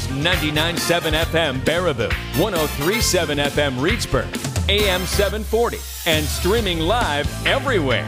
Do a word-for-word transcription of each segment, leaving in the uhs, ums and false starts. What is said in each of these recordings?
is ninety-nine point seven F M Baraboo, one oh three point seven F M Reedsburg, A M seven forty, and streaming live everywhere.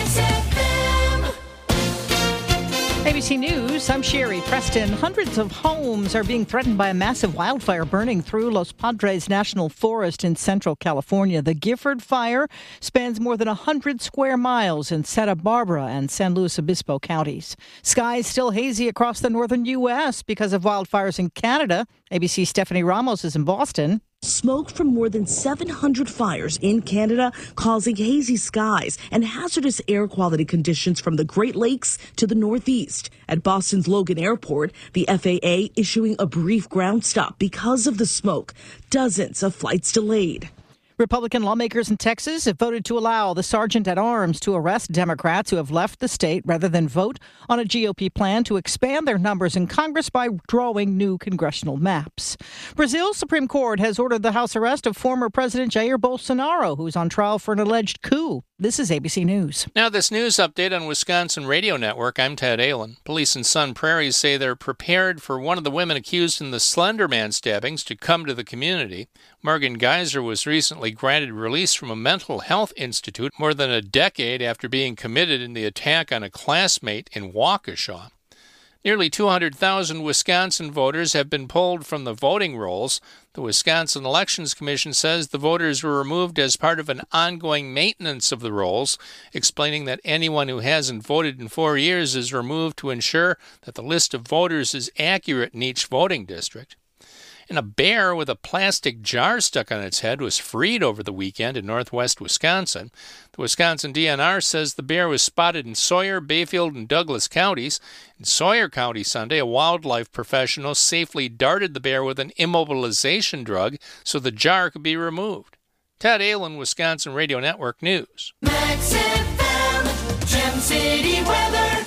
A B C News, I'm Sherry Preston. Hundreds of homes are being threatened by a massive wildfire burning through Los Padres National Forest in central California. The Gifford Fire spans more than one hundred square miles in Santa Barbara and San Luis Obispo counties. Skies still hazy across the northern U S because of wildfires in Canada. A B C's Stephanie Ramos is in Boston. Smoke from more than seven hundred fires in Canada causing hazy skies and hazardous air quality conditions from the Great Lakes to the Northeast. At Boston's Logan Airport, the F A A issuing a brief ground stop because of the smoke. Dozens of flights delayed. Republican lawmakers in Texas have voted to allow the sergeant at arms to arrest Democrats who have left the state rather than vote on a G O P plan to expand their numbers in Congress by drawing new congressional maps. Brazil's Supreme Court has ordered the house arrest of former President Jair Bolsonaro, who's on trial for an alleged coup. This is A B C News. Now, this news update on Wisconsin Radio Network. I'm Ted Ahlin. Police in Sun Prairie say they're prepared for one of the women accused in the Slender Man stabbings to come to the community. Morgan Geyser was recently granted release from a mental health institute more than a decade after being committed in the attack on a classmate in Waukesha. Nearly two hundred thousand Wisconsin voters have been pulled from the voting rolls. The Wisconsin Elections Commission says the voters were removed as part of an ongoing maintenance of the rolls, explaining that anyone who hasn't voted in four years is removed to ensure that the list of voters is accurate in each voting district. And a bear with a plastic jar stuck on its head was freed over the weekend in northwest Wisconsin. The Wisconsin D N R says the bear was spotted in Sawyer, Bayfield, and Douglas counties. In Sawyer County Sunday, a wildlife professional safely darted the bear with an immobilization drug so the jar could be removed. Ted Ahlin, Wisconsin Radio Network News. Max F M, Gem City weather.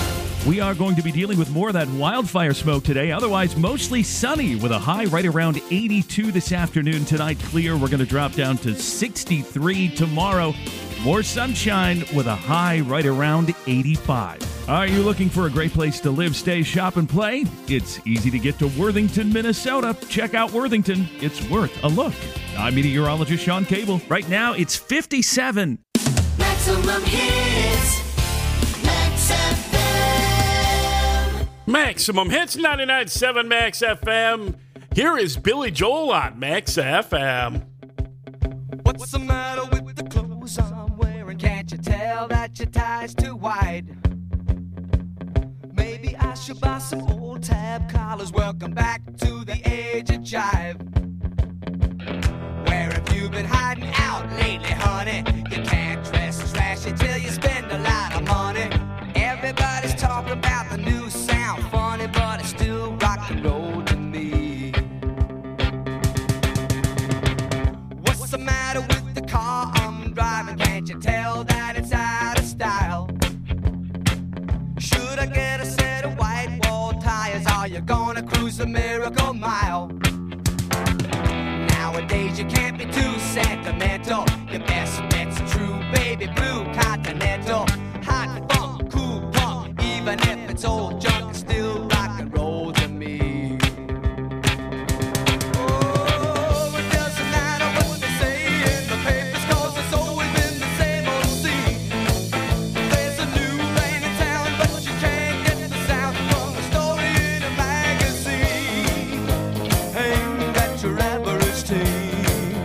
We are going to be dealing with more of that wildfire smoke today. Otherwise, mostly sunny with a high right around eighty-two this afternoon. Tonight, clear. We're going to drop down to sixty-three tomorrow. More sunshine with a high right around eighty-five. Are you looking for a great place to live, stay, shop, and play? It's easy to get to Worthington, Minnesota. Check out Worthington. It's worth a look. I'm meteorologist Sean Cable. Right now, it's fifty-seven. Maximum hits. Max F M. Maximum Hits, ninety-nine point seven Max F M. Here is Billy Joel on Max F M. What's the matter with the clothes I'm wearing? Can't you tell that your tie's too wide? Maybe I should buy some old tab collars. Welcome back to the age of jive. Where have you been hiding out lately, honey? You can't dress trashy till you spend a lot of money. Everybody's talking about the new sound, funny, but it's still rock and roll to me. What's the matter with the car I'm driving? Can't you tell that it's out of style? Should I get a set of white wall tires? Are you gonna cruise the Miracle Mile? Nowadays you can't be too sentimental. Your best bet's a true baby blue Continental. Hot funk, cool punk, even if it's old junk, it's still rock and roll to me. Oh, it doesn't matter what they say in the papers, 'cause it's always been the same old scene. There's a new lane in town, but you can't get the sound from a story in a magazine. Ain't that your average teen?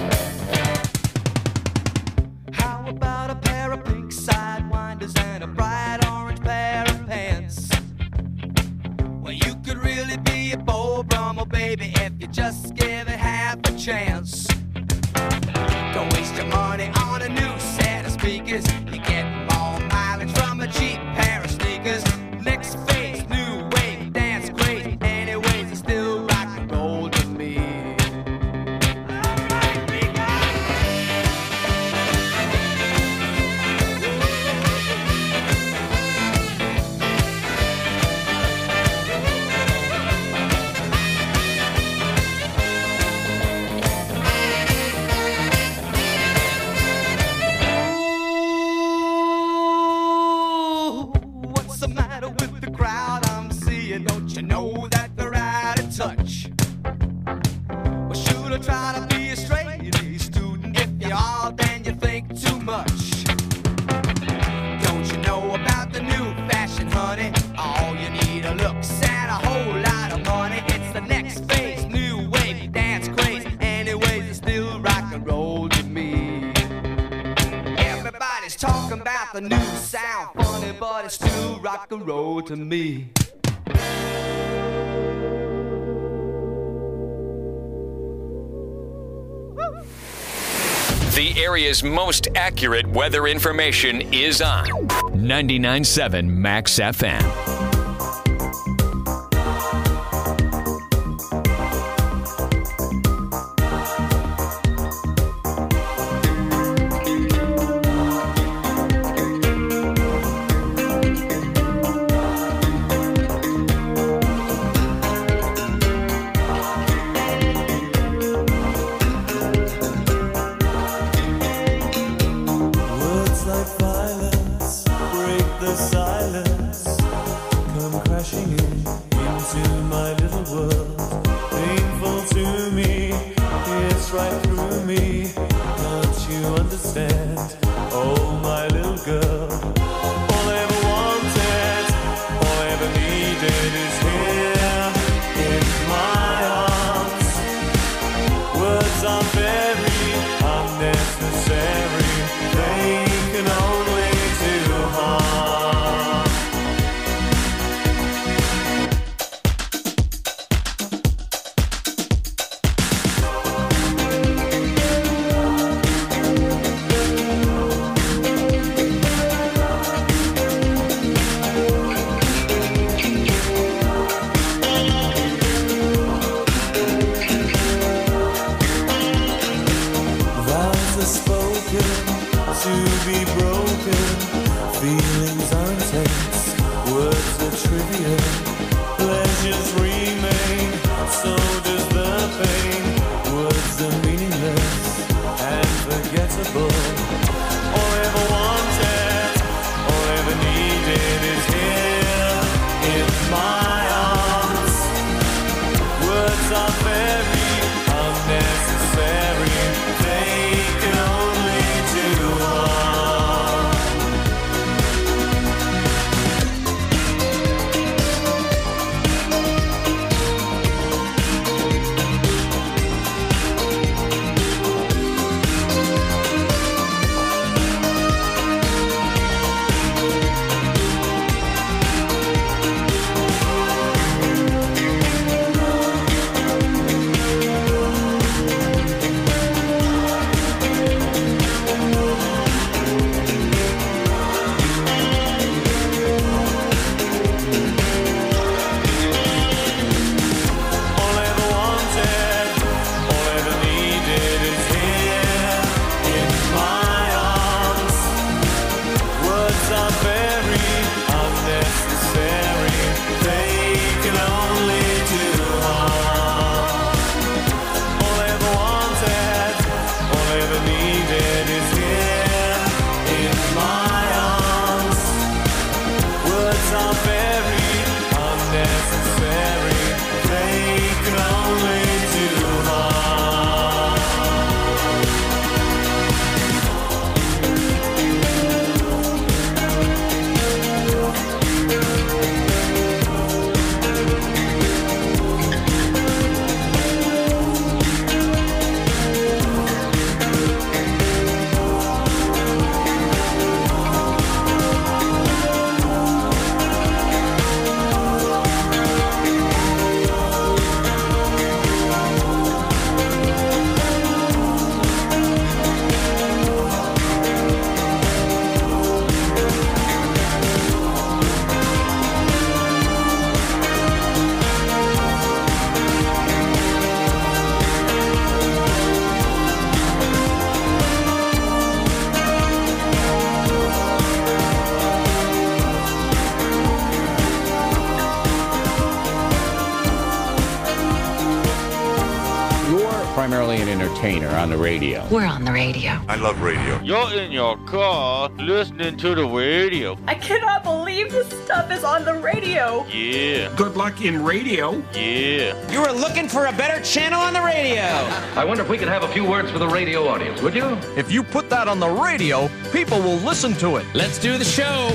How about a pair of pink sidewinders and a bright orange pair of pants? Well, you could really be a Beau Brummel, baby, if you just give it half a chance. Don't waste your money on a new set of speakers. You get more mileage from a cheap pair of sneakers. Next phase, new wave, dance crazy. Anyways, it's still rock and roll to me. to try to be a straight-A student. If you are, then you think too much. Don't you know about the new fashion, honey? All you need are looks and a whole lot of money. It's the next phase, new wave, dance craze. Anyways, it's still rock and roll to me. Everybody's talking about the new sound, funny, but it's still rock and roll to me. The area's most accurate weather information is on ninety-nine point seven Max F M. primarily an entertainer on the radio. We're on the radio. I love radio. You're in your car listening to the radio. I cannot believe this stuff is on the radio. Yeah. Good luck in radio. Yeah. You were looking for a better channel on the radio. I wonder if we could have a few words for the radio audience, would you? If you put that on the radio, people will listen to it. Let's do the show.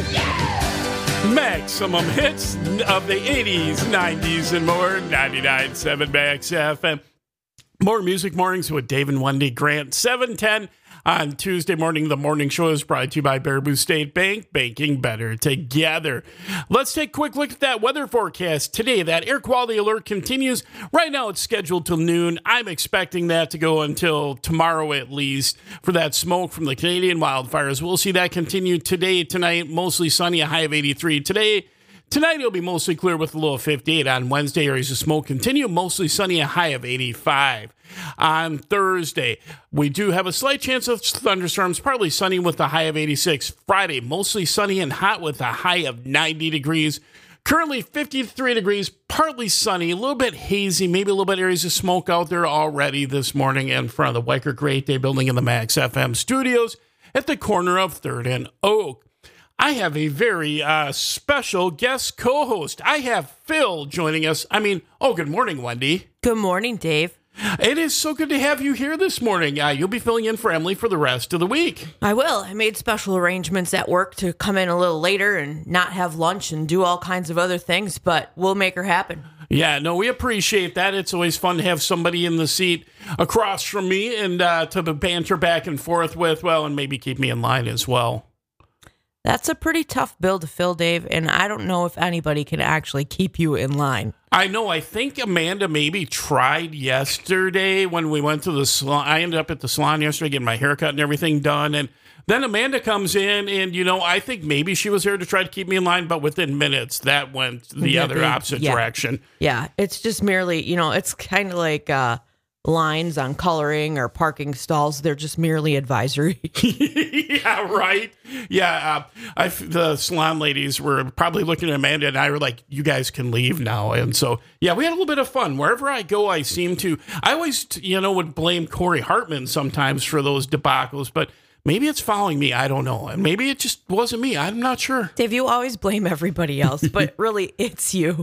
Maximum hits of the eighties, nineties, and more. ninety-nine point seven Max F M. More Music Mornings with Dave and Wendy Grant. seven ten on Tuesday morning. The morning show is brought to you by Baraboo State Bank. Banking better together. Let's take a quick look at that weather forecast today. That air quality alert continues. Right now it's scheduled till noon. I'm expecting that to go until tomorrow at least for that smoke from the Canadian wildfires. We'll see that continue today, tonight. Mostly sunny, a high of eighty-three. Today, Tonight, it'll be mostly clear with a low of fifty-eight. On Wednesday, areas of smoke continue. Mostly sunny, a high of eighty-five. On Thursday, we do have a slight chance of thunderstorms, partly sunny with a high of eighty-six. Friday, mostly sunny and hot with a high of ninety degrees. Currently fifty-three degrees, partly sunny, a little bit hazy, maybe a little bit areas of smoke out there already this morning in front of the Weicker Great Day building in the Max F M studios at the corner of third and Oak. I have a very uh, special guest co-host. I have Phil joining us. I mean, oh, good morning, Wendy. Good morning, Dave. It is so good to have you here this morning. Uh, you'll be filling in for Emily for the rest of the week. I will. I made special arrangements at work to come in a little later and not have lunch and do all kinds of other things, but we'll make her happen. Yeah, no, we appreciate that. It's always fun to have somebody in the seat across from me and uh, to banter back and forth with, well, and maybe keep me in line as well. That's a pretty tough bill to fill, Dave, and I don't know if anybody can actually keep you in line. I know. I think Amanda maybe tried yesterday when we went to the salon. I ended up at the salon yesterday getting my haircut and everything done, and then Amanda comes in, and, you know, I think maybe she was there to try to keep me in line, but within minutes, that went the Yeah, other they- opposite yeah. direction. Yeah, it's just merely, you know, it's kind of like uh, lines on coloring or parking stalls. They're just merely advisory. Yeah, right. Yeah, uh, I, the salon ladies were probably looking at Amanda and I were like, you guys can leave now. And so, yeah, we had a little bit of fun. Wherever I go, I seem to, I always, you know, would blame Corey Hartman sometimes for those debacles, but maybe it's following me. I don't know. And maybe it just wasn't me. I'm not sure. Dave, you always blame everybody else, but really it's you.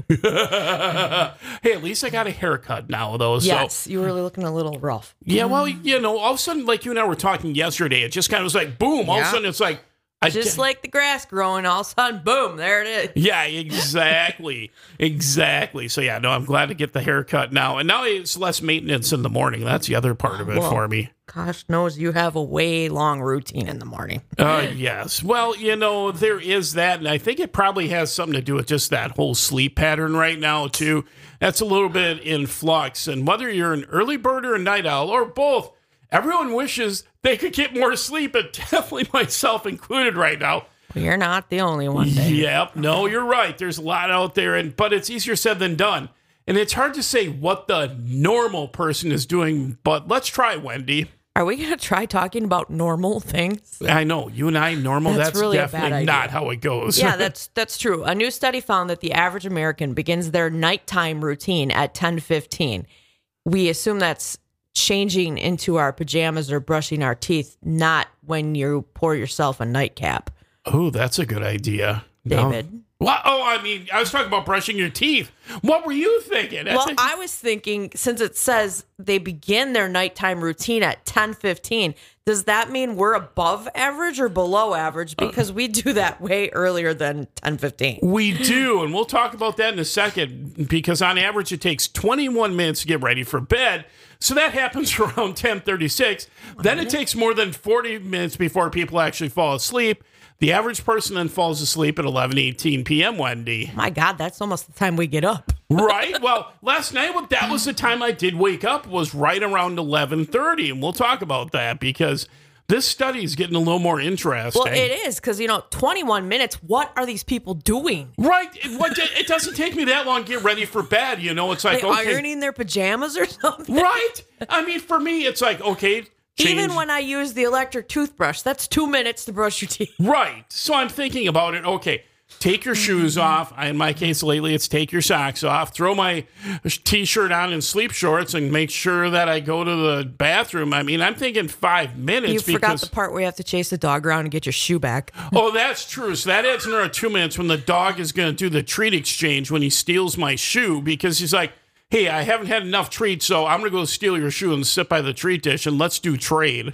Hey, at least I got a haircut now, though. Yes, So. you were looking a little rough. Yeah, well, you know, all of a sudden, like you and I were talking yesterday, it just kind of was like, boom, all of a Yeah. sudden it's like, I Just d- like the grass growing, all of a sudden, boom, there it is. Yeah, exactly. Exactly. So, yeah, no, I'm glad to get the haircut now. And now it's less maintenance in the morning. That's the other part of it Well, for me. Gosh knows you have a way long routine in the morning. Uh, yes. Well, you know, there is that. And I think it probably has something to do with just that whole sleep pattern right now, too. That's a little bit in flux. And whether you're an early bird or a night owl or both, everyone wishes they could get more sleep, and definitely myself included right now. You're not the only one, Dave. Yep. No, you're right. There's a lot out there, and but it's easier said than done. And it's hard to say what the normal person is doing, but let's try, Wendy. Are we going to try talking about normal things? I know. You and I, normal, That's that's, really a definitely bad idea. not how it goes. Yeah, that's that's true. A new study found that the average American begins their nighttime routine at ten fifteen. We assume that's changing into our pajamas or brushing our teeth, not when you pour yourself a nightcap. Oh, that's a good idea. No. David. What? Oh, I mean, I was talking about brushing your teeth. What were you thinking? That's Well, a- I was thinking, since it says they begin their nighttime routine at ten fifteen, does that mean we're above average or below average? Because we do that way earlier than ten fifteen. We do, and we'll talk about that in a second, because on average it takes twenty-one minutes to get ready for bed. So that happens around ten thirty-six. Then it takes more than forty minutes before people actually fall asleep. The average person then falls asleep at eleven eighteen p.m., Wendy. My God, that's almost the time we get up. Right? Well, last night, well, that was the time I did wake up, was right around eleven thirty, and we'll talk about that, because this study is getting a little more interesting. Well, it is, because, you know, twenty-one minutes, what are these people doing? Right. It, what, it doesn't take me that long to get ready for bed. You know, it's like, They okay. ironing their pajamas or something? Right. I mean, for me, it's like, okay. Change. Even when I use the electric toothbrush, that's two minutes to brush your teeth. Right. So I'm thinking about it. Okay. Take your shoes off. In my case lately, it's take your socks off. Throw my T-shirt on and sleep shorts and make sure that I go to the bathroom. I mean, I'm thinking five minutes. You forgot because, the part where you have to chase the dog around and get your shoe back. Oh, that's true. So that adds another two minutes when the dog is going to do the treat exchange when he steals my shoe, because he's like, hey, I haven't had enough treats, so I'm going to go steal your shoe and sit by the treat dish and let's do trade.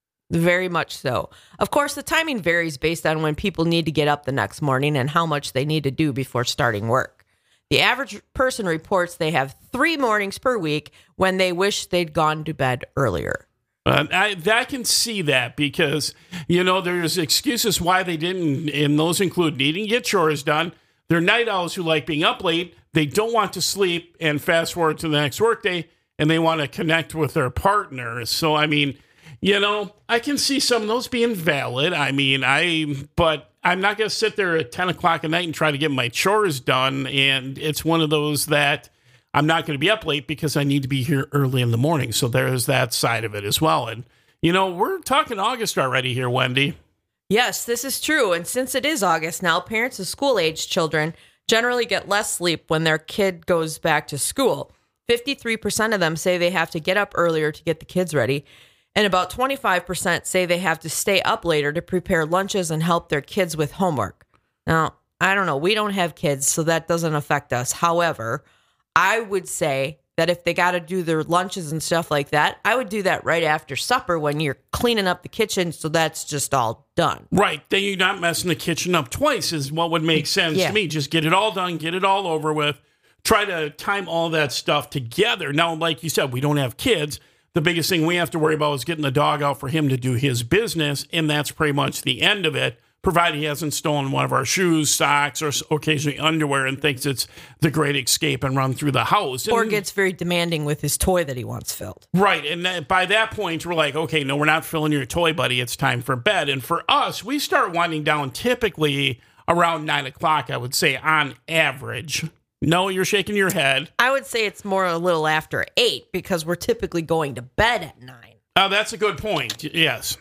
Very much so. Of course, the timing varies based on when people need to get up the next morning and how much they need to do before starting work. The average person reports they have three mornings per week when they wish they'd gone to bed earlier. Uh, I, I can see that because, you know, there's excuses why they didn't, and those include needing to get chores done. They're night owls who like being up late. They don't want to sleep and fast forward to the next workday, and they want to connect with their partner. So, I mean, you know, I can see some of those being valid. I mean, I, but I'm not going to sit there at ten o'clock at night and try to get my chores done. And it's one of those that I'm not going to be up late because I need to be here early in the morning. So there's that side of it as well. And, you know, we're talking August already here, Wendy. Yes, this is true. And since it is August now, parents of school-age children generally get less sleep when their kid goes back to school. fifty-three percent of them say they have to get up earlier to get the kids ready. And about twenty-five percent say they have to stay up later to prepare lunches and help their kids with homework. Now, I don't know. We don't have kids, so that doesn't affect us. However, I would say that if they got to do their lunches and stuff like that, I would do that right after supper when you're cleaning up the kitchen, so that's just all done. Right. Then you're not messing the kitchen up twice is what would make sense Yeah. to me. Just get it all done, get it all over with. Try to time all that stuff together. Now, like you said, we don't have kids. The biggest thing we have to worry about is getting the dog out for him to do his business, and that's pretty much the end of it, provided he hasn't stolen one of our shoes, socks, or occasionally underwear and thinks it's the great escape and run through the house. And, Or gets very demanding with his toy that he wants filled. right, and that, by that point, we're like, okay, no, we're not filling your toy, buddy. It's time for bed. And for us, we start winding down typically around nine o'clock, I would say, on average. No, you're shaking your head. I would say it's more a little after eight because we're typically going to bed at nine. Oh, that's a good point. Yes.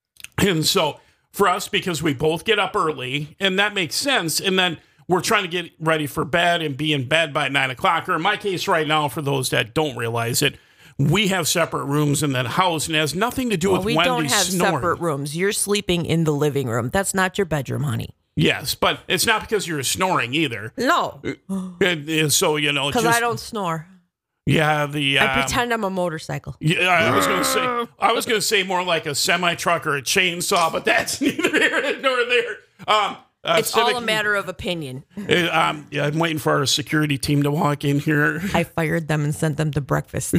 And so for us, because we both get up early, and that makes sense, and then we're trying to get ready for bed and be in bed by nine o'clock, or in my case right now, for those that don't realize it, we have separate rooms in that house, and it has nothing to do Well, with we Wendy don't have snoring. separate rooms. You're sleeping in the living room. That's not your bedroom, honey. Yes, but it's not because you're snoring either. No, And, and so, you know, because just, I don't snore. Yeah, the... I um, pretend I'm a motorcycle. Yeah, I was going to say, I was going to say more like a semi truck or a chainsaw, but that's neither here nor there. Um, uh, It's all a matter of opinion. Uh, um, yeah, I'm waiting for our security team to walk in here. I fired them and sent them to breakfast.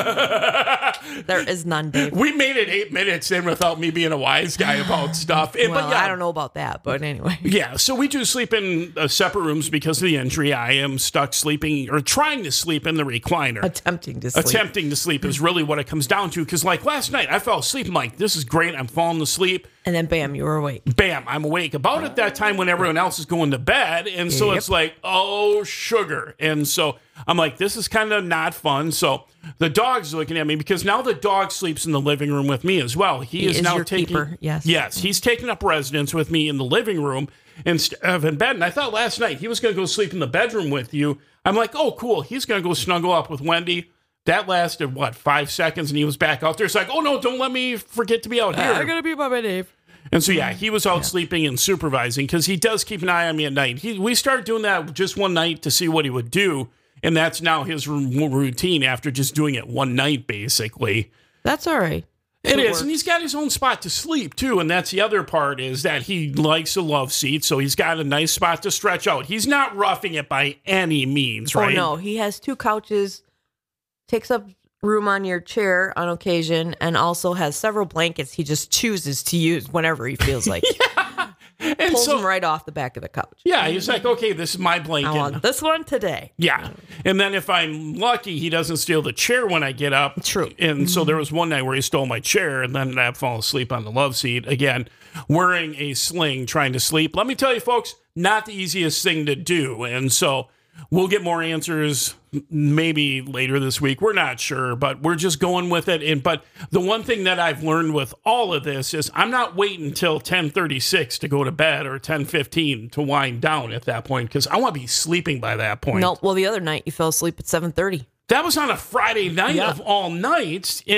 There is none, Dave. We made it eight minutes in without me being a wise guy about stuff. And, Well, but yeah, I don't know about that, but anyway. Yeah, so we do sleep in uh, separate rooms because of the injury. I am stuck sleeping or trying to sleep in the recliner. Attempting to sleep. Attempting to sleep is really what it comes down to. Because like last night, I fell asleep. I'm like, this is great. I'm falling asleep. And then bam, you were awake. Bam, I'm awake. About at that time when everyone else is going to bed. And so Yep. it's like, oh, sugar. And so I'm like, this is kind of not fun. So the dog's looking at me because now the dog sleeps in the living room with me as well. He, He is, is now your taking, keeper, yes. Yes, he's taking up residence with me in the living room instead of in bed. And I thought last night he was going to go sleep in the bedroom with you. I'm like, oh, cool. He's going to go snuggle up with Wendy. That lasted, what, five seconds? And he was back out there. It's like, oh, no, don't let me forget to be out here. I gotta be by my Dave. And so, yeah, he was out yeah. sleeping and supervising because he does keep an eye on me at night. He, we started doing that just one night to see what he would do. And that's now his r- routine after just doing it one night, basically. That's all right. It, it is. Works. And he's got his own spot to sleep, too. And that's the other part is that he likes a love seat. So he's got a nice spot to stretch out. He's not roughing it by any means, right? Oh, no. He has two couches, takes up room on your chair on occasion, and also has several blankets he just chooses to use whenever he feels like. yeah. And Pulls so, them right off the back of the couch. Yeah, he's like, okay, this is my blanket. I want this one today. Yeah. And then if I'm lucky, he doesn't steal the chair when I get up. True. And mm-hmm. so there was one night where he stole my chair, and then I fall asleep on the love seat. Again, wearing a sling, trying to sleep. Let me tell you, folks, not the easiest thing to do. And so we'll get more answers maybe later this week. We're not sure, but we're just going with it. And but the one thing that I've learned with all of this is I'm not waiting until ten thirty-six to go to bed or ten fifteen to wind down at that point because I want to be sleeping by that point. No, well, the other night you fell asleep at seven thirty. That was on a Friday night yeah. of all nights. And,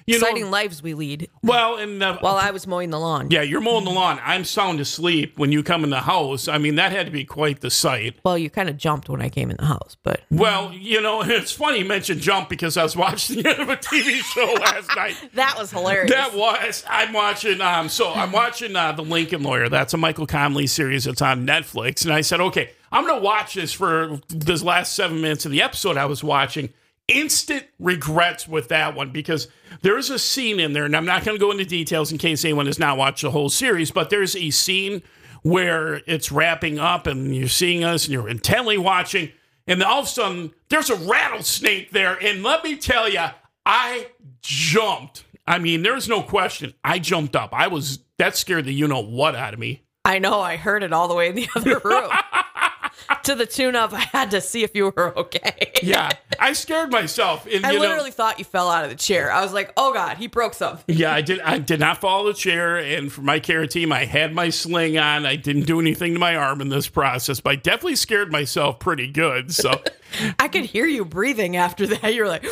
You Exciting know, lives we lead. Well, and uh, while I was mowing the lawn. Yeah, you're mowing the lawn. I'm sound asleep when you come in the house. I mean, that had to be quite the sight. Well, you kind of jumped when I came in the house, but well, you know, it's funny you mentioned jump because I was watching the end of a T V show last night. That was hilarious. That was. I'm watching. Um, so I'm watching uh, The Lincoln Lawyer. That's a Michael Connelly series that's on Netflix, and I said, okay, I'm going to watch this for this last seven minutes of the episode I was watching. Instant regrets with that one because there's a scene in there, and I'm not going to go into details in case anyone has not watched the whole series, but there's a scene where it's wrapping up and you're seeing us and you're intently watching, and then all of a sudden there's a rattlesnake there, and let me tell you, I jumped. I mean, there's no question. I jumped up. I was, that scared the you-know-what out of me. I know. I heard it all the way in the other room. To the tune of, I had to see if you were okay. Yeah, I scared myself. And, I you literally know, thought you fell out of the chair. I was like, oh, God, he broke something. Yeah, I did I did not fall the chair. And for my care team, I had my sling on. I didn't do anything to my arm in this process, but I definitely scared myself pretty good. So I could hear you breathing after that. You're like...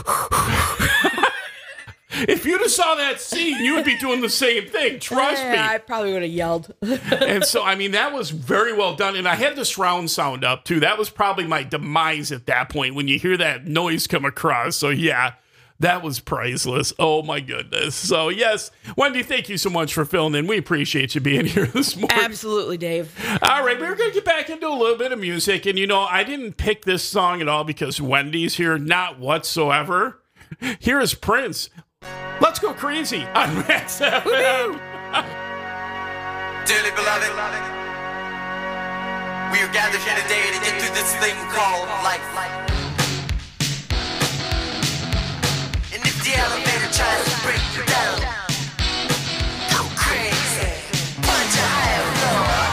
If you'd have saw that scene, you would be doing the same thing. Trust yeah, me. I probably would have yelled. And so, I mean, that was very well done. And I had the surround sound up, too. That was probably my demise at that point when you hear that noise come across. So, yeah, that was priceless. Oh, my goodness. So, yes, Wendy, thank you so much for filling in. We appreciate you being here this morning. Absolutely, Dave. All right, we're going to get back into a little bit of music. And, you know, I didn't pick this song at all because Wendy's here. Not whatsoever. Here is Prince. Let's go crazy on Max F M. Dearly beloved, we are gathered here today to get through this thing called life. And if the elevator tries to break you down, go crazy, punch a higher floor.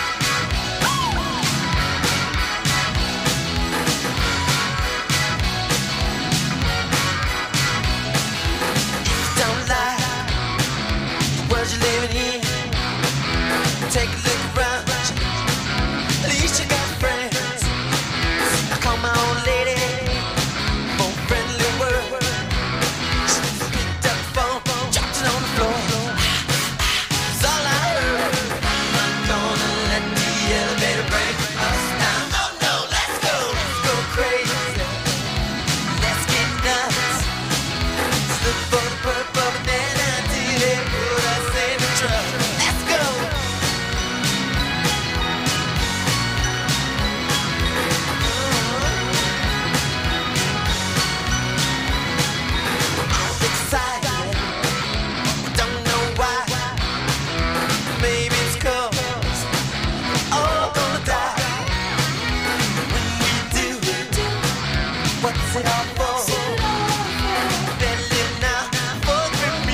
You're living in. Take a look around. At least you got friends. I call my old lady for a friendly word. She picked up the phone, dropped it on the floor. That's all I heard. I'm not gonna let the elevator break us down. Oh no, let's go, let's go crazy. Let's get nuts. Let's look for the purple banana till they put us in the truck. Let's go. I'm excited. Don't know why. Maybe it's 'cause we're all gonna die. When we do it, what's it all for? Better live now before the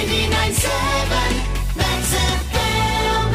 ninety-nine point seven Max F M.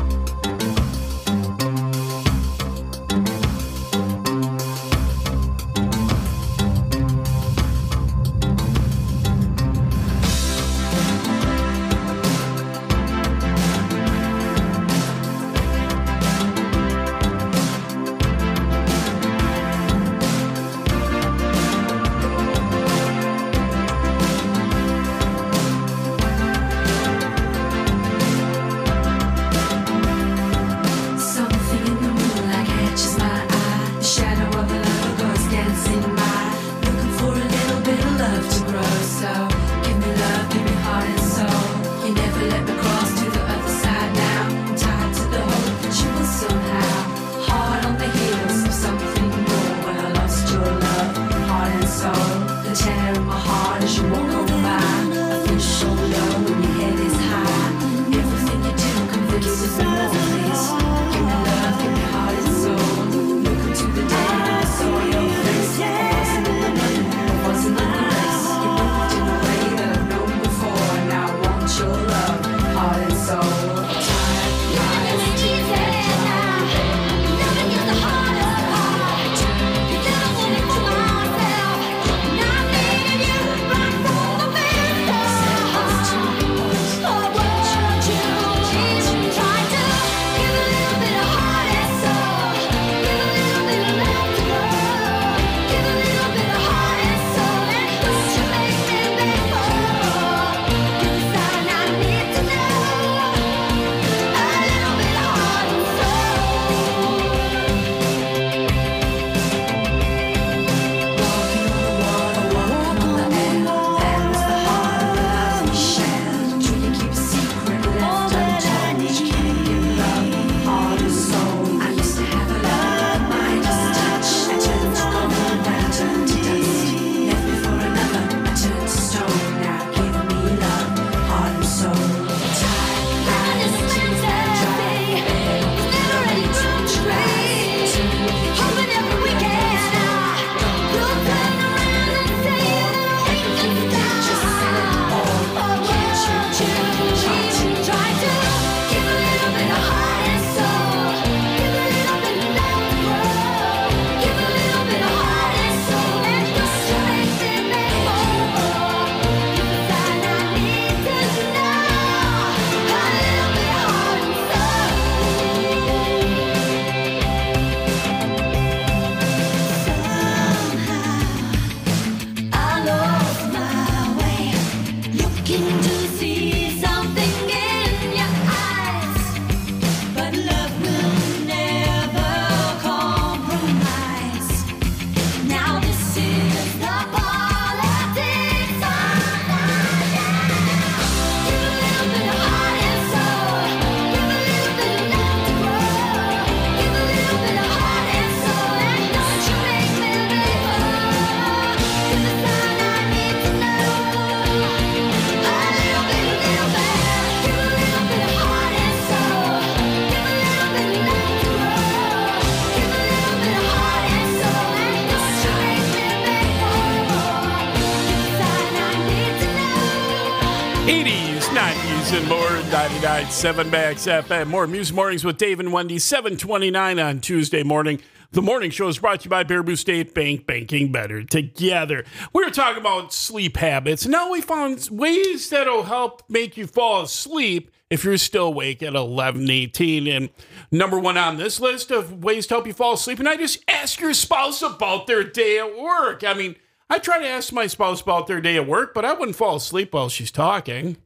And more, ninety-nine point seven Max F M. More Music Mornings with Dave and Wendy, seven twenty-nine on Tuesday morning. The morning show is brought to you by Baraboo State Bank, banking better together. We were talking about sleep habits. Now we found ways that'll help make you fall asleep if you're still awake at eleven eighteen. And number one on this list of ways to help you fall asleep, and I just ask your spouse about their day at work. I mean, I try to ask my spouse about their day at work, but I wouldn't fall asleep while she's talking.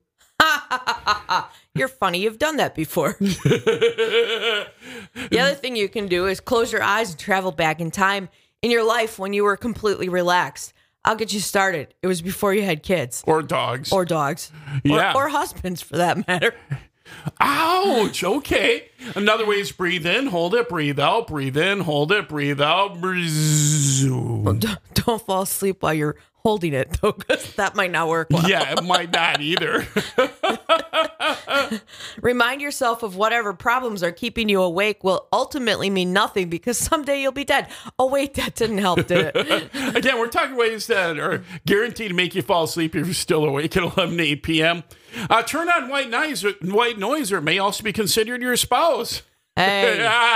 You're funny. You've done that before. The other thing you can do is close your eyes and travel back in time in your life when you were completely relaxed. I'll get you started. It was before you had kids. Or dogs. Or dogs. Yeah. Or, or husbands, for that matter. Ouch. Okay. Another way is breathe in, hold it, breathe out, breathe in, hold it, breathe out. Breathe. Don't, don't fall asleep while you're holding it, though, because that might not work well. Yeah, it might not either. Remind yourself of whatever problems are keeping you awake will ultimately mean nothing because someday you'll be dead. Oh, wait, that didn't help, did it? Again, we're talking ways that are guaranteed to make you fall asleep if you're still awake at eleven, eight p.m. Uh, turn on white noise, white noise, or it may also be considered your spouse. Hey.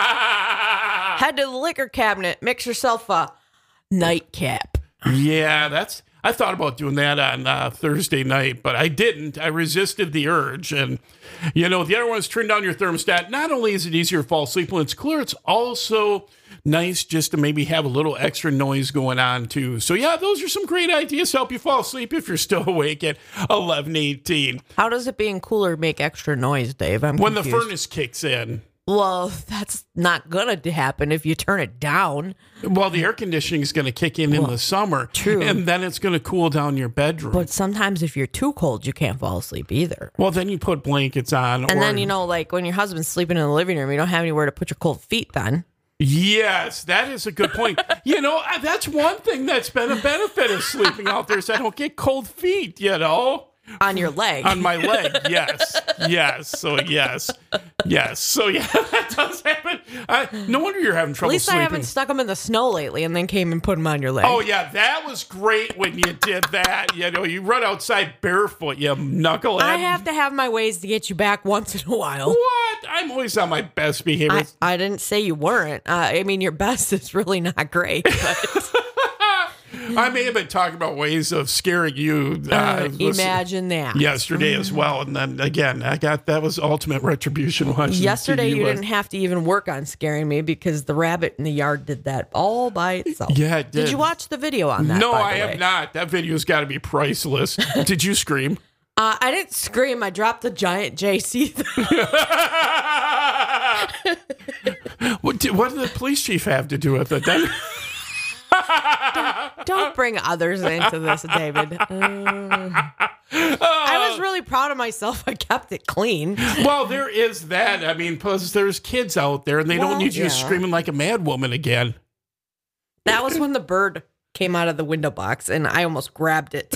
Head to the liquor cabinet. Mix yourself a nightcap. Yeah, that's... I thought about doing that on uh, Thursday night, but I didn't. I resisted the urge. And, you know, the other one is turn down your thermostat. Not only is it easier to fall asleep when it's clear, it's also nice just to maybe have a little extra noise going on, too. So, yeah, those are some great ideas to help you fall asleep if you're still awake at eleven eighteen. How does it being cooler make extra noise, Dave? I'm When confused. the furnace kicks in. Well, that's not going to happen if you turn it down. Well, the air conditioning is going to kick in well, in the summer. True. And then it's going to cool down your bedroom. But sometimes if you're too cold, you can't fall asleep either. Well, then you put blankets on. And or, then, you know, like when your husband's sleeping in the living room, you don't have anywhere to put your cold feet then. Yes, that is a good point. You know, that's one thing that's been a benefit of sleeping out there is I don't get cold feet, you know. On your leg. On my leg, yes. Yes. So, yes. Yes. So, yeah, that does happen. I, no wonder you're having trouble At least sleeping. I haven't stuck them in the snow lately and then came and put them on your leg. Oh, yeah, that was great when you did that. You know, you run outside barefoot, you knucklehead. I have to have my ways to get you back once in a while. What? I'm always on my best behavior. I, I didn't say you weren't. Uh, I mean, your best is really not great, but... I may have been talking about ways of scaring you. Uh, uh, imagine that. Yesterday as well. And then again, I got that was ultimate retribution. Yesterday, you didn't have to even work on scaring me because the rabbit in the yard did that all by itself. Yeah, it did. Did you watch the video on that? No, by I the have way? not. That video's got to be priceless. Did you scream? Uh, I didn't scream. I dropped the giant J C. what, did, what did the police chief have to do with it then? don't, don't bring others into this, David. Uh, I was really proud of myself. I kept it clean. Well, there is that. I mean, plus there's kids out there, and they well, don't need you yeah. screaming like a mad woman again. That was when the bird came out of the window box, and I almost grabbed it.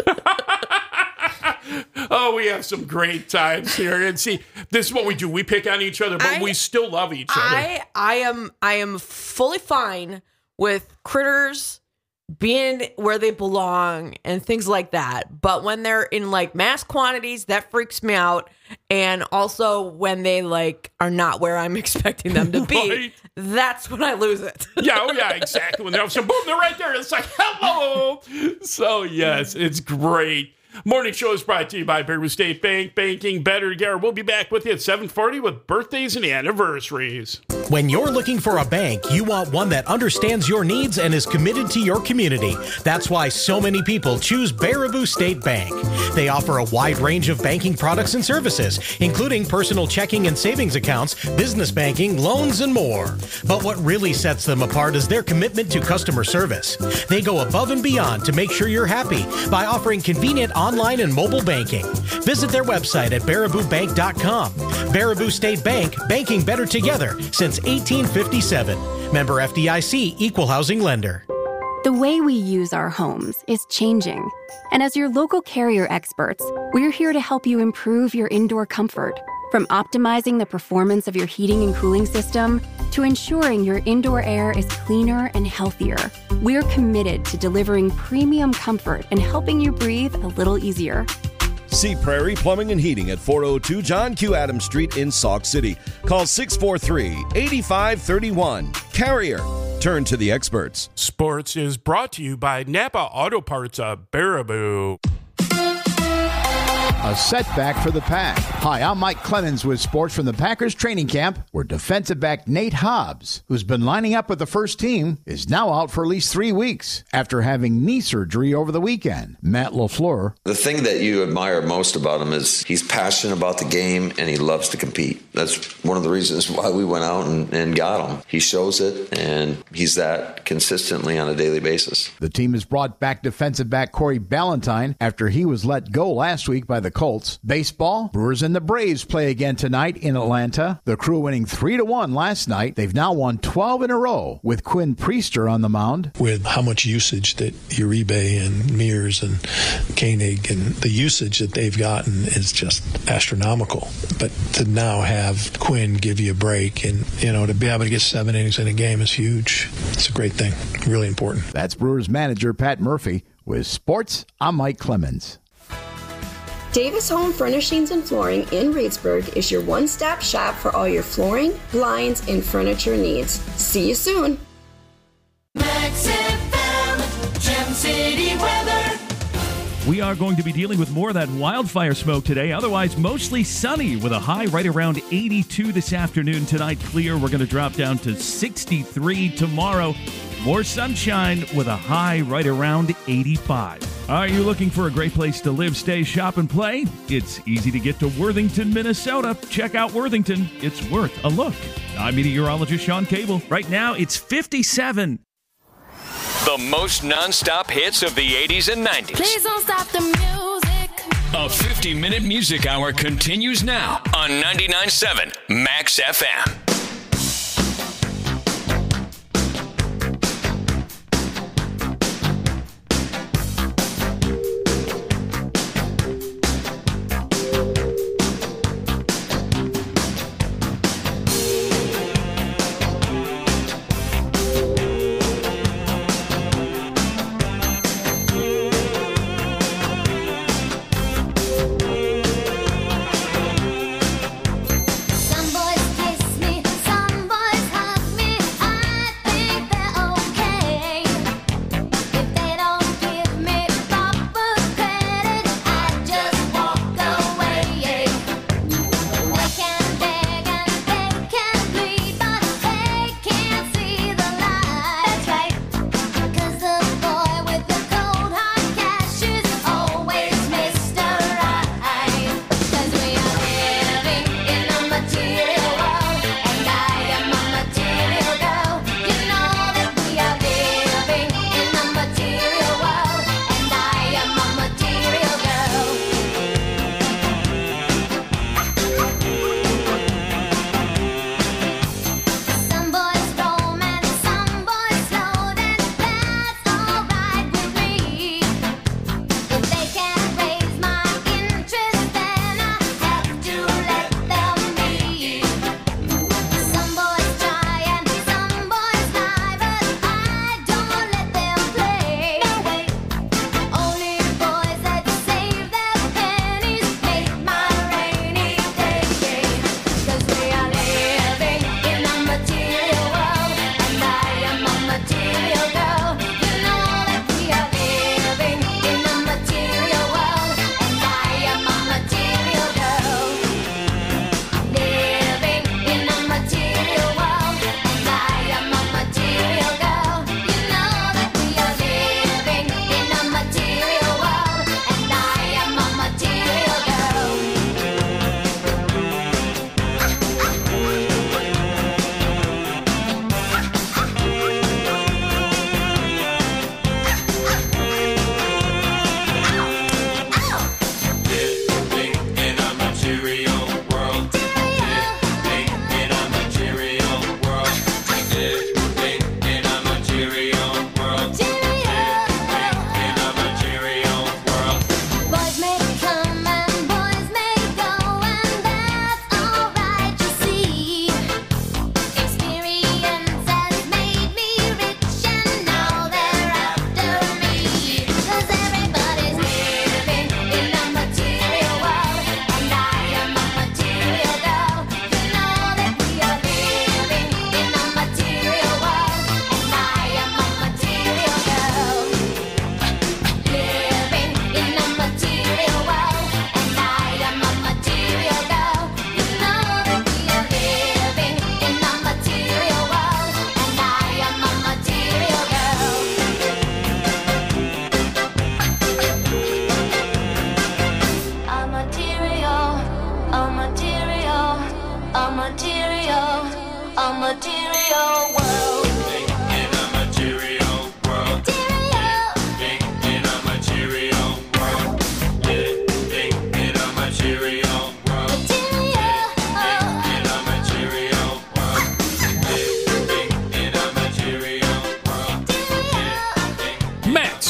Oh, we have some great times here. And see, this is what we do. We pick on each other, but I, we still love each other. I, I am I am fully fine with critters being where they belong and things like that. But when they're in like mass quantities, that freaks me out. And also when they like are not where I'm expecting them to be, right. That's when I lose it. Yeah, oh yeah, exactly. When they're so boom, they're right there. It's like, hello. So yes, it's great. Morning show is brought to you by Baraboo State Bank. Banking better together. We'll be back with you at seven forty with birthdays and anniversaries. When you're looking for a bank, you want one that understands your needs and is committed to your community. That's why so many people choose Baraboo State Bank. They offer a wide range of banking products and services, including personal checking and savings accounts, business banking, loans, and more. But what really sets them apart is their commitment to customer service. They go above and beyond to make sure you're happy by offering convenient online and mobile banking. Visit their website at baraboo bank dot com. Baraboo State Bank, banking better together since eighteen fifty-seven. Member F D I C, Equal Housing Lender. The way we use our homes is changing. And as your local Carrier experts, we're here to help you improve your indoor comfort. From optimizing the performance of your heating and cooling system to ensuring your indoor air is cleaner and healthier, we're committed to delivering premium comfort and helping you breathe a little easier. See Prairie Plumbing and Heating at four oh two John Q. Adams Street in Sauk City. Call six four three, eight five three one. Carrier. Turn to the experts. Sports is brought to you by Napa Auto Parts of Baraboo. A setback for the Pack. Hi, I'm Mike Clemens with sports from the Packers training camp, where defensive back Nate Hobbs, who's been lining up with the first team, is now out for at least three weeks after having knee surgery over the weekend. Matt LaFleur. The thing that you admire most about him is he's passionate about the game and he loves to compete. That's one of the reasons why we went out and, and got him. He shows it, and he's that consistently on a daily basis. The team has brought back defensive back Corey Ballantyne after he was let go last week by the the Colts. Baseball, Brewers and the Braves play again tonight in Atlanta. The Crew winning three to one last night. They've now won twelve in a row with Quinn Priester on the mound. With how much usage that Uribe and Mears and Koenig and the usage that they've gotten is just astronomical. But to now have Quinn give you a break and, you know, to be able to get seven innings in a game is huge. It's a great thing. Really important. That's Brewers manager Pat Murphy. With sports, I'm Mike Clemens. Davis Home Furnishings and Flooring in Reedsburg is your one-stop shop for all your flooring, blinds, and furniture needs. See you soon. Max F M, Gem City weather. We are going to be dealing with more of that wildfire smoke today. Otherwise, mostly sunny with a high right around eighty-two this afternoon. Tonight, clear. We're going to drop down to sixty-three tomorrow. More sunshine with a high right around eighty-five. Are you looking for a great place to live, stay, shop, and play? It's easy to get to Worthington, Minnesota. Check out Worthington. It's worth a look. I'm meteorologist Sean Cable. Right now, it's fifty-seven. The most nonstop hits of the eighties and nineties. Please don't stop the music. A fifty-minute music hour continues now on ninety-nine point seven Max F M.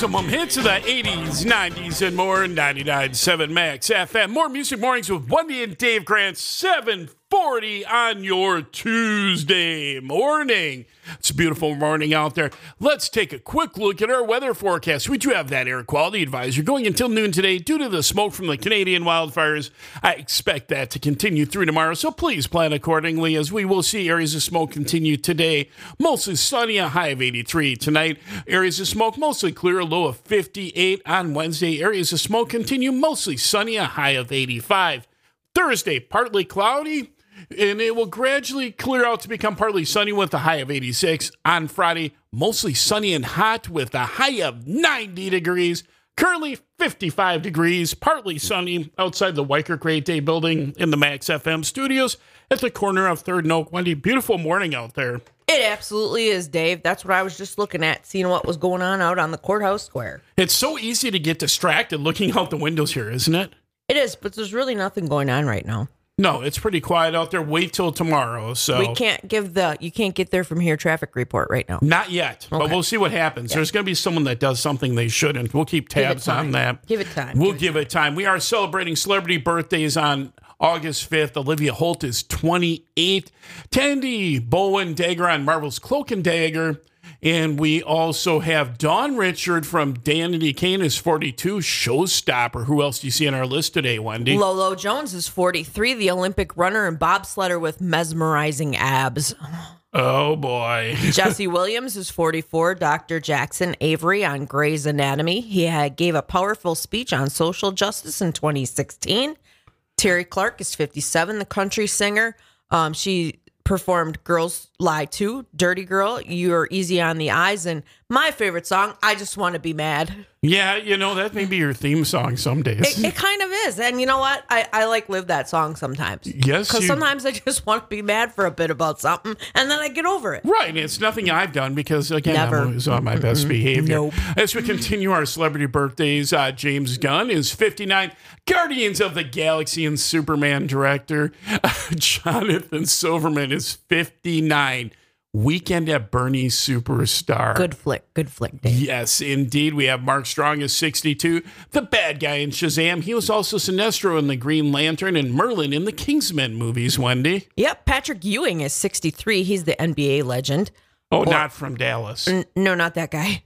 Maximum hits of the eighties, nineties, and more. ninety-nine point seven Max F M. More Music Mornings with Wendy and Dave Grant. seven forty on your Tuesday morning. It's a beautiful morning out there. Let's take a quick look at our weather forecast. We do have that air quality advisory going until noon today due to the smoke from the Canadian wildfires. I expect that to continue through tomorrow, so please plan accordingly as we will see areas of smoke continue today. Mostly sunny, a high of eighty-three. Tonight, areas of smoke mostly clear, a low of fifty-eight. On Wednesday, areas of smoke continue mostly sunny, a high of eighty-five. Thursday, partly cloudy, and it will gradually clear out to become partly sunny with a high of eighty-six. On Friday, mostly sunny and hot with a high of ninety degrees. Currently fifty-five degrees, partly sunny outside the Weicker Great Day building in the Max F M studios at the corner of third and Oak. Wendy, beautiful morning out there. It absolutely is, Dave. That's what I was just looking at, seeing what was going on out on the courthouse square. It's so easy to get distracted looking out the windows here, isn't it? It is, but there's really nothing going on right now. No, it's pretty quiet out there. Wait till tomorrow. So we can't give the you can't get there from here traffic report right now. Not yet, okay. But we'll see what happens. Yeah. There's going to be someone that does something they shouldn't. We'll keep tabs on that. Give it time. We'll give, give it time. We are celebrating celebrity birthdays on August fifth. Olivia Holt is twenty-eight. Tandy Bowen Dagger on Marvel's Cloak and Dagger. And we also have Dawn Richard from Danity Kane is forty-two. Showstopper. Who else do you see on our list today, Wendy? Lolo Jones is forty-three. The Olympic runner and bobsledder with mesmerizing abs. Oh, boy. Jesse Williams is forty-four. Doctor Jackson Avery on Grey's Anatomy. He had, gave a powerful speech on social justice in twenty sixteen. Terry Clark is fifty-seven. The country singer. Um, she performed Girls Lie Too, Dirty Girl, You're Easy on the Eyes, and my favorite song, I Just Want to Be Mad. Yeah, you know, that may be your theme song some days. It, it kind of is. And you know what? I, I like live that song sometimes. Yes. Because you... sometimes I just want to be mad for a bit about something, and then I get over it. Right. It's nothing I've done because, again, Never. I'm always on my best behavior. Nope. As we continue our celebrity birthdays, uh, James Gunn is fifty-nine. Guardians of the Galaxy and Superman director uh, Jonathan Silverman is fifty-nine. Weekend at Bernie's superstar. Good flick. Good flick, Dave. Yes, indeed. We have Mark Strong is sixty-two. The bad guy in Shazam. He was also Sinestro in the Green Lantern and Merlin in the Kingsman movies, Wendy. Yep. Patrick Ewing is sixty-three. He's the N B A legend. Oh, or, not from Dallas. N- no, not that guy.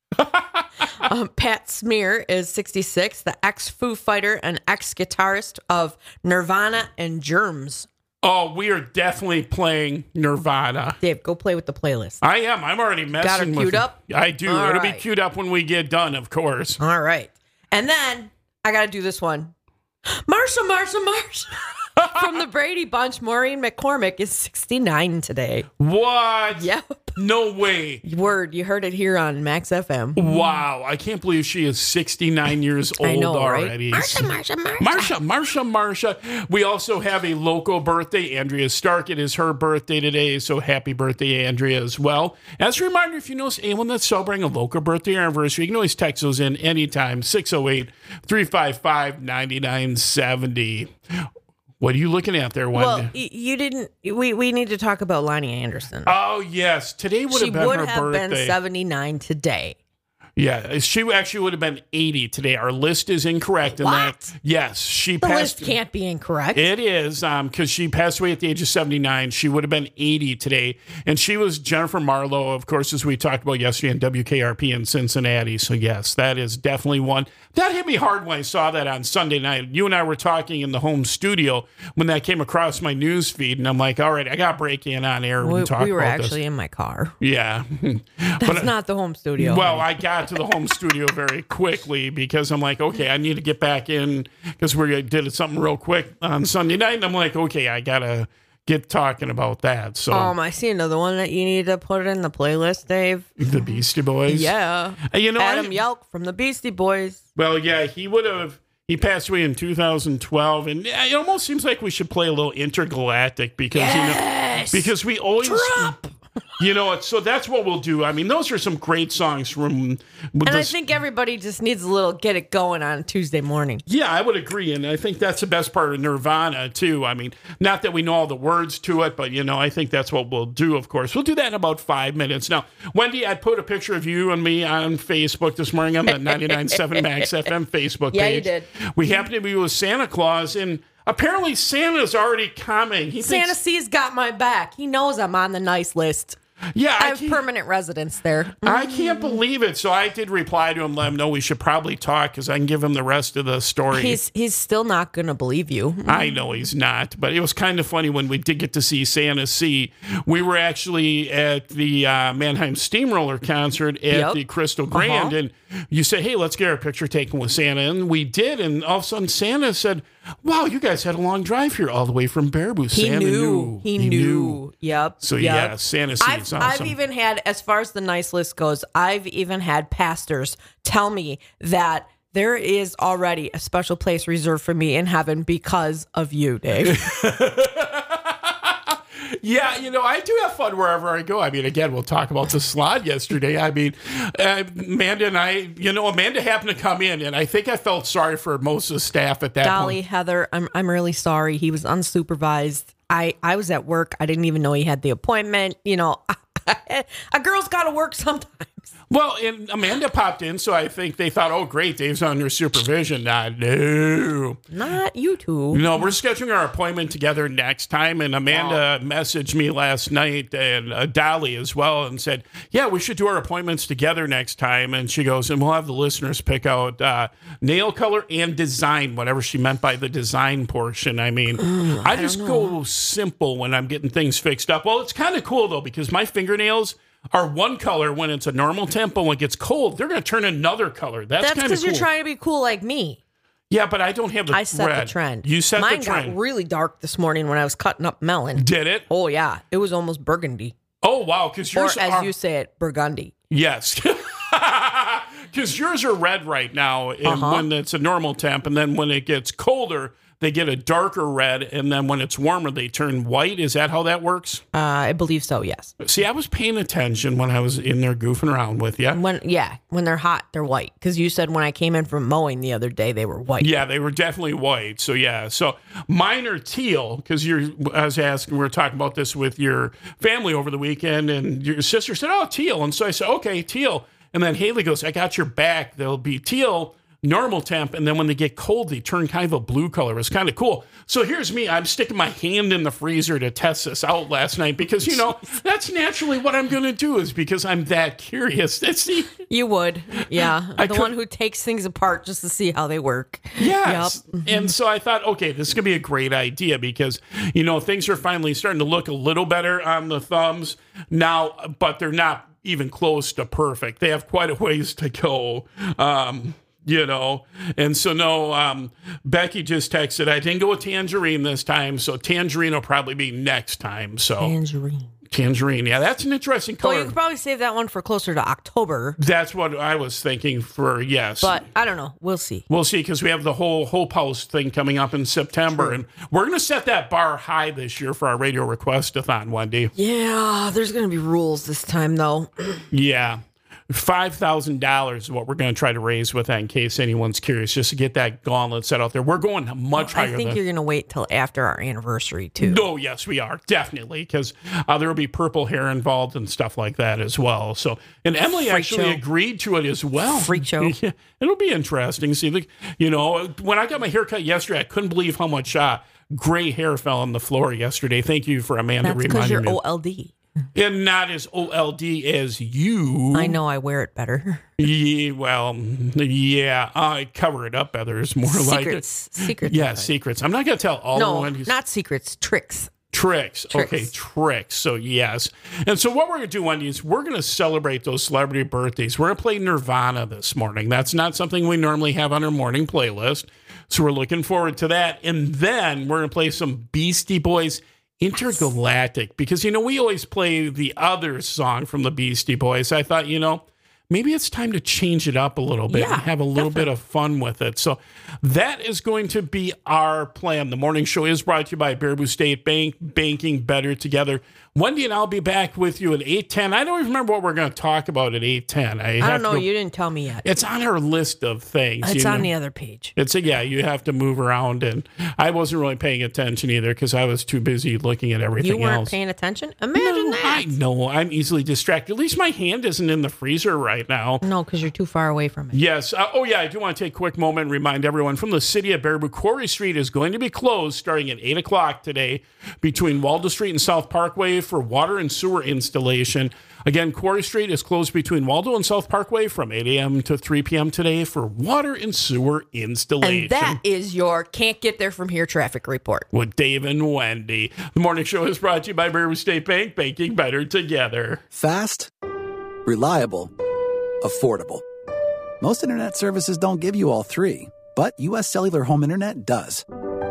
um, Pat Smear is sixty-six. The ex-Foo Fighter and ex-guitarist of Nirvana and Germs. Oh, we are definitely playing Nirvana. Dave, go play with the playlist. I am. I'm already messing Got her with queued it. up? I do. All It'll right. be queued up when we get done, of course. All right. And then I got to do this one. Marsha, Marsha, Marsha. From the Brady Bunch, Maureen McCormick is sixty-nine today. What? Yep. No way. Word. You heard it here on Max F M. Wow. I can't believe she is sixty-nine years old I know, already. Right? Marsha, Marsha, Marsha. Marsha, Marsha, Marsha. We also have a local birthday. Andrea Stark. It is her birthday today, so happy birthday, Andrea, as well. As a reminder, if you know anyone that's celebrating a local birthday or anniversary, you can always text those in anytime, six oh eight, three five five, nine nine seven oh. What are you looking at there, Wendy? Well, you didn't. We, we need to talk about Lonnie Anderson. Oh, yes. Today would she have been would her have birthday. been seventy-nine today. Yeah, she actually would have been eighty today. Our list is incorrect in What? that. Yes, she The passed. list can't be incorrect. It is, um, because she passed away at the age of seventy-nine. She would have been eighty today. And she was Jennifer Marlowe, of course, as we talked about yesterday on W K R P in Cincinnati. So, yes, that is definitely one. That hit me hard when I saw that on Sunday night. You and I were talking in the home studio when that came across my news feed. And I'm like, all right, I got to break in on air and we, talk we were about actually this. in my car. Yeah. That's But, not the home studio. Well, I got to the home studio very quickly because I'm like, okay, I need to get back in because we did something real quick on Sunday night. And I'm like, okay, I got to get talking about that. So, Um, I see another one that you need to put in the playlist, Dave. the Beastie Boys. Yeah. Uh, You know, Adam I- Yelk from the Beastie Boys. Well, yeah, he would have. He passed away in two thousand twelve, and yeah, it almost seems like we should play a little Intergalactic because Yes! you know because we always Drop! You know, so that's what we'll do. I mean, those are some great songs from. And I think everybody just needs a little get it going on Tuesday morning. Yeah, I would agree. And I think that's the best part of Nirvana, too. I mean, not that we know all the words to it, but, you know, I think that's what we'll do, of course. We'll do that in about five minutes. Now, Wendy, I put a picture of you and me on Facebook this morning on the ninety-nine point seven Max F M Facebook page. Yeah, you did. We happened to be with Santa Claus, and apparently Santa's already coming. He Santa thinks, C's got my back. He knows I'm on the nice list. Yeah, I, I have can't- permanent residence there. I can't believe it. So I did reply to him, let him know we should probably talk because I can give him the rest of the story. He's he's still not going to believe you. I know he's not, but it was kind of funny when we did get to see Santa C. We were actually at the uh, Mannheim Steamroller concert at Yep. the Crystal Grand, Uh-huh. and you said, hey, let's get our picture taken with Santa. And we did, and all of a sudden Santa said, wow, you guys had a long drive here all the way from Baraboo. He Santa knew. He, knew. Yep. So, yep. yeah, Santa C I've, is awesome. I've even had, as far as the nice list goes, I've even had pastors tell me that there is already a special place reserved for me in heaven because of you, Dave. Yeah, you know, I do have fun wherever I go. I mean, again, we'll talk about the slot yesterday. I mean, uh, Amanda and I, you know, Amanda happened to come in, and I think I felt sorry for most of the staff at that Dolly, point. Heather, I'm I'm really sorry. He was unsupervised. I, I was at work. I didn't even know he had the appointment. You know, a girl's got to work sometimes. Well, and Amanda popped in, so I think they thought, oh, great, Dave's under supervision. Nah, no. Not you two. No, we're scheduling our appointment together next time, and Amanda wow. messaged me last night, and uh, Dolly as well, and said, yeah, we should do our appointments together next time. And she goes, and we'll have the listeners pick out uh, nail color and design, whatever she meant by the design portion. I mean, mm, I, I just go simple when I'm getting things fixed up. Well, it's kind of cool, though, because my fingernails are one color when it's a normal temp, but when it gets cold, they're going to turn another color. That's, That's kind of cool. because you're trying to be cool like me. Yeah, but I don't have the I set red. the trend. You set Mine the trend. got really dark this morning when I was cutting up melon. Did it? Oh, yeah. It was almost burgundy. Oh, wow. Because yours Or as are, you say it, burgundy. Yes. Because yours are red right now and Uh-huh. when it's a normal temp, and then when it gets colder, they get a darker red, and then when it's warmer, they turn white. Is that how that works? Uh, I believe so, yes. See, I was paying attention when I was in there goofing around with you. When Yeah, when they're hot, they're white. Because you said when I came in from mowing the other day, they were white. Yeah, they were definitely white. So, yeah. So, mine are teal, because you're, I was asking, we were talking about this with your family over the weekend, and your sister said, oh, teal. And so I said, okay, teal. And then Haley goes, I got your back. They'll be teal, normal temp, and then when they get cold, they turn kind of a blue color. It's kind of cool. So here's me. I'm sticking my hand in the freezer to test this out last night because, you know, that's naturally what I'm going to do is because I'm that curious. That's the... You would. Yeah. I the could- one who takes things apart just to see how they work. Yes. Yep. And so I thought, okay, this is going to be a great idea because, you know, things are finally starting to look a little better on the thumbs now, but they're not even close to perfect. They have quite a ways to go. Um, you know, and so no, um, Becky just texted, I didn't go with tangerine this time, so tangerine will probably be next time. So Tangerine. Tangerine, yeah, that's an interesting color. Well, you could probably save that one for closer to October. That's what I was thinking for, yes. But I don't know. We'll see. We'll see, because we have the whole Hope House thing coming up in September, True. And we're going to set that bar high this year for our Radio Request-a-thon, Wendy. Yeah, there's going to be rules this time, though. Yeah. five thousand dollars is what we're going to try to raise with that, in case anyone's curious, just to get that gauntlet set out there. We're going much well, higher. I think than, you're going to wait till after our anniversary, too. No, yes, we are. Definitely, because uh, there will be purple hair involved and stuff like that as well. So, and Emily Freak actually show. agreed to it as well. Freak show. Yeah, it'll be interesting. See, the, you know, when I got my hair cut yesterday, I couldn't believe how much uh, gray hair fell on the floor yesterday. Thank you for Amanda That's because reminding you're me. O L D. And not as O L D as you. I know I wear it better. Yeah, well, yeah, I cover it up better. It's more secrets. like it. Secrets. Yeah, secrets. I'm not going to tell all no, the ones. not secrets. Tricks. Tricks. Tricks. Okay, tricks. So, yes. And so what we're going to do, Wendy, is we're going to celebrate those celebrity birthdays. We're going to play Nirvana this morning. That's not something we normally have on our morning playlist. So we're looking forward to that. And then we're going to play some Beastie Boys Intergalactic, because, you know, we always play the other song from the Beastie Boys. I thought, you know, maybe it's time to change it up a little bit Yeah, and have a little definitely. bit of fun with it. So that is going to be our plan. The morning show is brought to you by Baraboo State Bank, banking better together. Wendy and I'll be back with you at eight ten. I don't even remember what we're going to talk about at eight ten. I, I have don't know. to- You didn't tell me yet. It's on our list of things. It's you on know. the other page. It's a, yeah, you have to move around, and I wasn't really paying attention either because I was too busy looking at everything You weren't else. paying attention? Imagine that. I know, I'm easily distracted. At least my hand isn't in the freezer right now. No, because you're too far away from it. Yes. Uh, oh, yeah, I do want to take a quick moment and remind everyone from the city of Baraboo, Quarry Street is going to be closed starting at eight o'clock today between Waldo Street and South Parkway for water and sewer installation. Again, Quarry Street is closed between Waldo and South Parkway from eight a.m. to three p.m. today for water and sewer installation. And that is your can't get there from here traffic report. With Dave and Wendy. The morning show is brought to you by Baraboo State Bank, banking better together. Fast, reliable, affordable. Most internet services don't give you all three, but U S Cellular Home Internet does.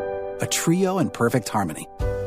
A trio in perfect harmony.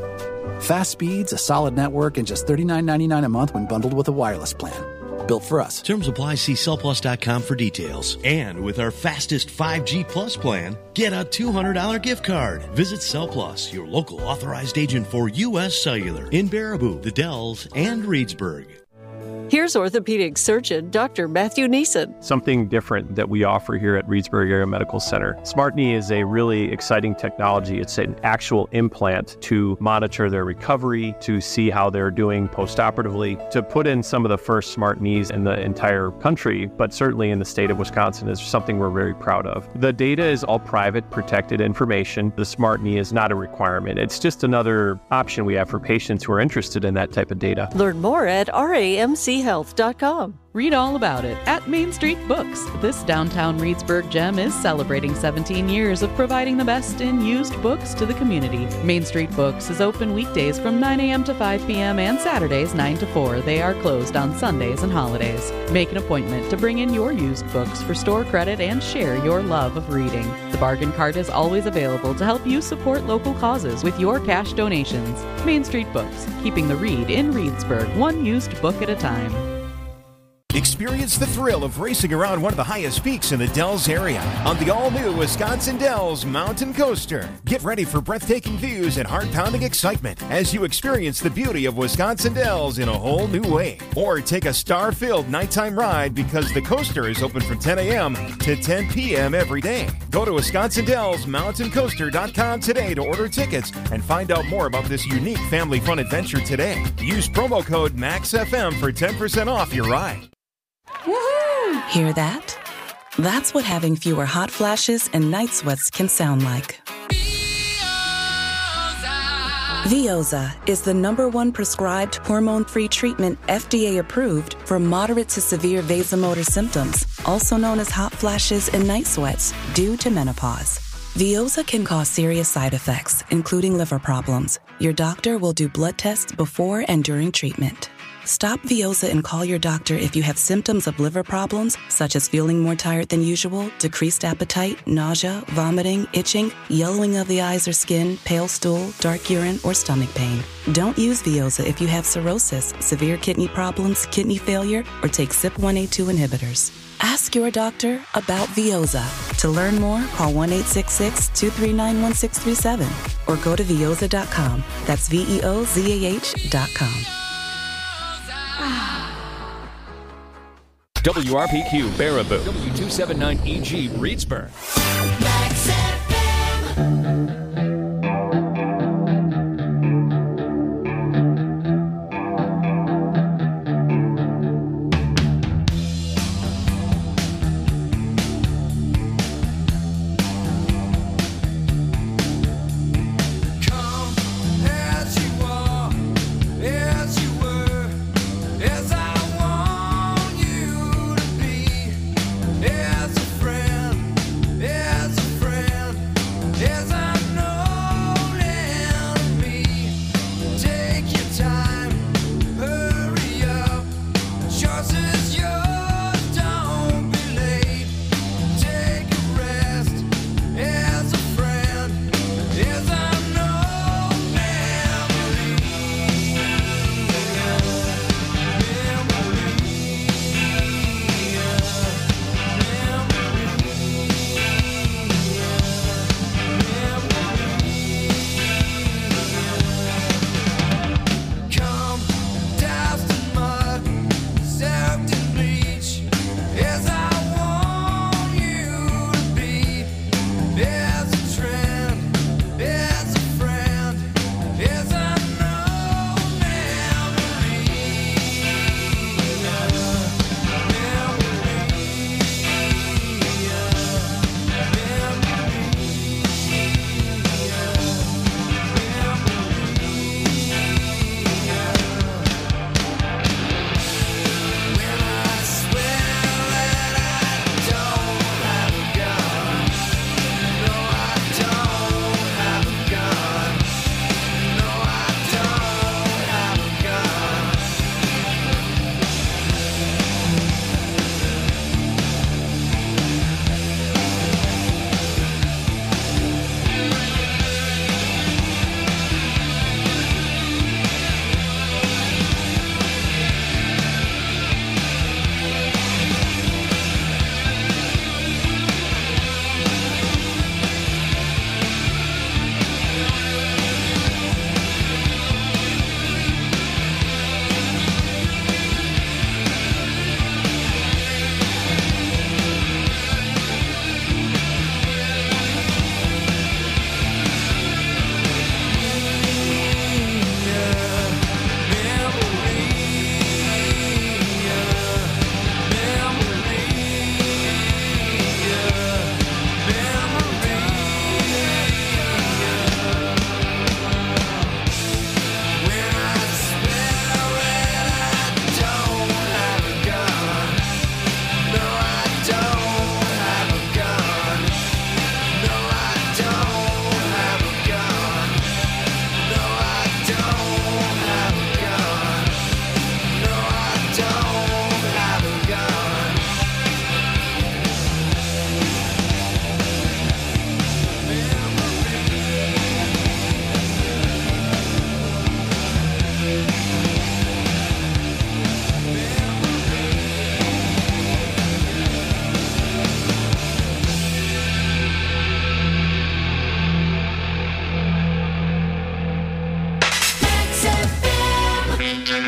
Fast speeds, a solid network, and just thirty-nine ninety-nine a month when bundled with a wireless plan. Built for us. Terms apply. See cell plus dot com for details. And with our fastest five G Plus plan, get a two hundred dollars gift card. Visit CellPlus, your local authorized agent for U S Cellular in Baraboo, the Dells, and Reedsburg. Here's orthopedic surgeon Doctor Matthew Neeson. Something different that we offer here at Reedsburg Area Medical Center. SmartKnee is a really exciting technology. It's an actual implant to monitor their recovery, to see how they're doing postoperatively, to put in some of the first smart knees in the entire country, but certainly in the state of Wisconsin is something we're very proud of. The data is all private, protected information. The smart knee is not a requirement. It's just another option we have for patients who are interested in that type of data. Learn more at R A M C health dot com. Read all about it at Main Street Books. This downtown Reedsburg gem is celebrating seventeen years of providing the best in used books to the community. Main Street Books is open weekdays from nine a.m. to five p.m. and Saturdays nine to four. They are closed on Sundays and holidays. Make an appointment to bring in your used books for store credit and share your love of reading. The bargain cart is always available to help you support local causes with your cash donations. Main Street Books, keeping the read in Reedsburg, one used book at a time. Experience the thrill of racing around one of the highest peaks in the Dells area on the all-new Wisconsin Dells Mountain Coaster. Get ready for breathtaking views and heart-pounding excitement as you experience the beauty of Wisconsin Dells in a whole new way. Or take a star-filled nighttime ride because the coaster is open from ten a.m. to ten p.m. every day. Go to Wisconsin Dells Mountain Coaster dot com today to order tickets and find out more about this unique family fun adventure today. Use promo code MAXFM for ten percent off your ride. Woohoo! Hear that? That's what having fewer hot flashes and night sweats can sound like. Veoza is the number one prescribed hormone-free treatment F D A approved for moderate to severe vasomotor symptoms, also known as hot flashes and night sweats, due to menopause. Veoza can cause serious side effects, including liver problems. Your doctor will do blood tests before and during treatment. Stop Veoza and call your doctor if you have symptoms of liver problems, such as feeling more tired than usual, decreased appetite, nausea, vomiting, itching, yellowing of the eyes or skin, pale stool, dark urine, or stomach pain. Don't use Veoza if you have cirrhosis, severe kidney problems, kidney failure, or take C Y P one A two inhibitors. Ask your doctor about Veoza. To learn more, call one eight six six, two three nine, one six three seven or go to veoza dot com. That's V E O Z A H dot com. W R P Q Baraboo, W two seventy-nine E G Reedsburg. As a friend, as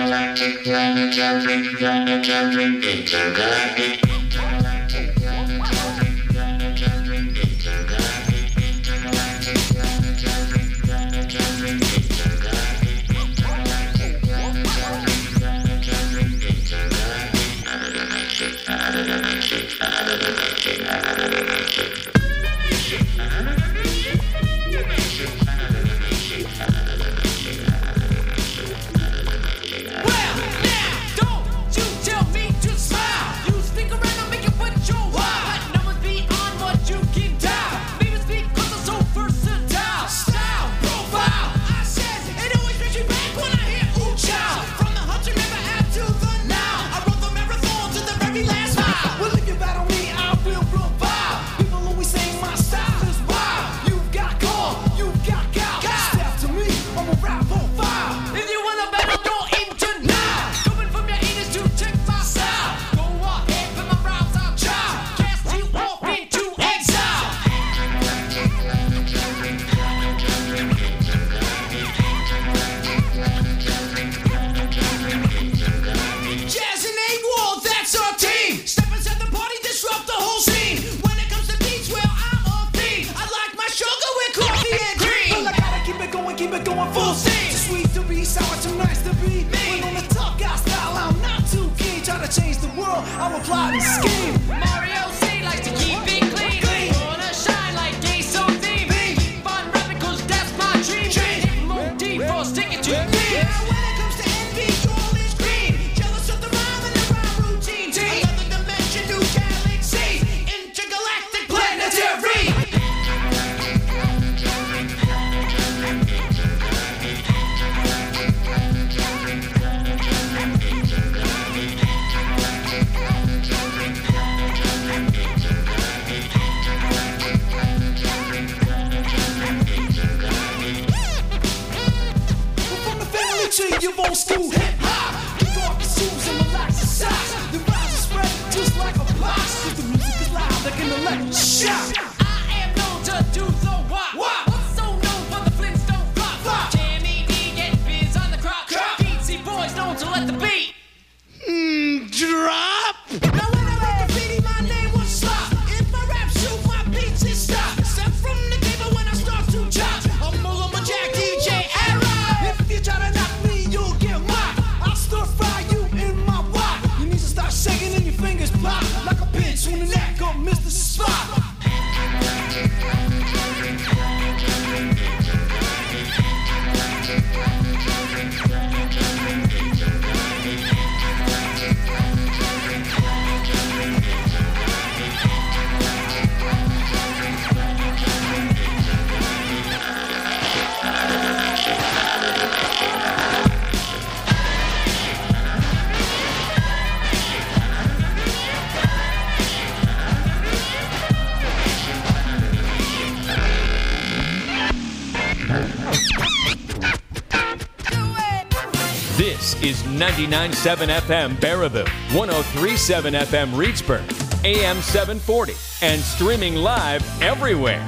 This is ninety-nine point seven F M Baraboo, one oh three point seven F M Reedsburg, A M seven forty, and streaming live everywhere.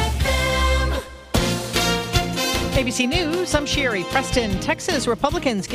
A B C News, I'm Sherry Preston. Texas Republicans give